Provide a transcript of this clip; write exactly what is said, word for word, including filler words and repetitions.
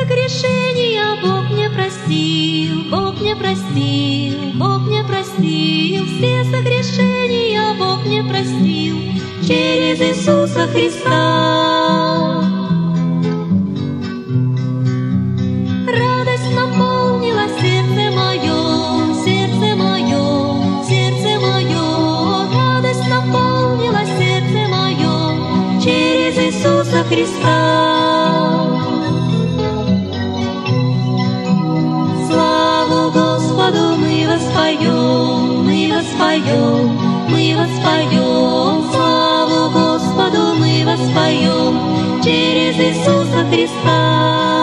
согрешения Бог мне простил, Бог мне простил, Бог мне простил, все согрешения Бог мне простил через Иисуса Христа. Радость наполнила сердце мое, сердце мое, сердце мое, радость наполнила сердце мое через Иисуса Христа. Мы воспоем, мы воспоем, мы воспоем, славу Господу мы воспоем через Иисуса Христа.